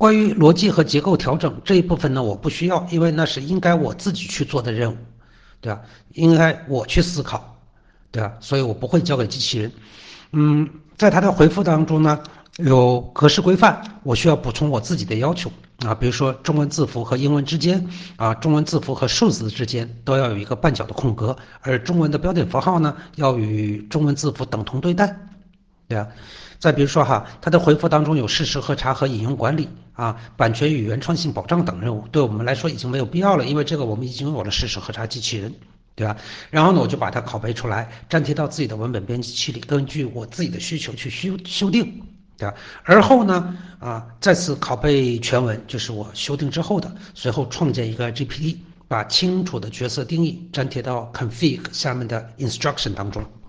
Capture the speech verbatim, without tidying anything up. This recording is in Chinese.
关于逻辑和结构调整这一部分呢，我不需要，因为那是应该我自己去做的任务，对吧？应该我去思考，对吧？所以我不会交给机器人。嗯，在它的回复当中呢，有格式规范，我需要补充我自己的要求啊，比如说中文字符和英文之间啊，中文字符和数字之间都要有一个半角的空格，而中文的标点符号呢，要与中文字符等同对待，对啊。再比如说哈，它的回复当中有事实核查和引用管理啊，版权与原创性保障等任务，对我们来说已经没有必要了，因为这个我们已经有了事实核查机器人，对吧？然后呢，我就把它拷贝出来，粘贴到自己的文本编辑器里，根据我自己的需求去修修订，对吧？而后呢，啊，再次拷贝全文，就是我修订之后的，随后创建一个 G P T，把清楚的角色定义粘贴到 config 下面的 instruction 当中。